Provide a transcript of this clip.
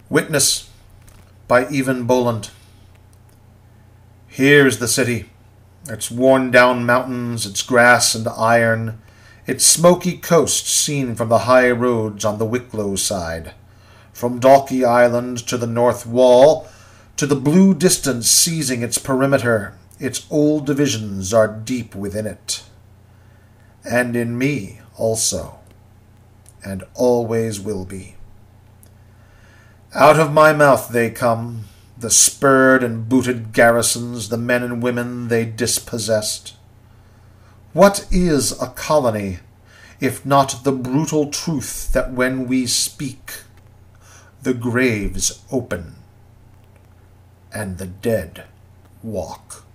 Witness by Evan Boland. Here is the city, its worn-down mountains, its grass and iron, its smoky coast seen from the high roads on the Wicklow side. From Dalkey Island to the north wall, to the blue distance seizing its perimeter, its old divisions are deep within it. And in me also, and always will be. Out of my mouth they come, the spurred and booted garrisons, the men and women they dispossessed. What is a colony, if not the brutal truth that when we speak, the graves open, and the dead walk?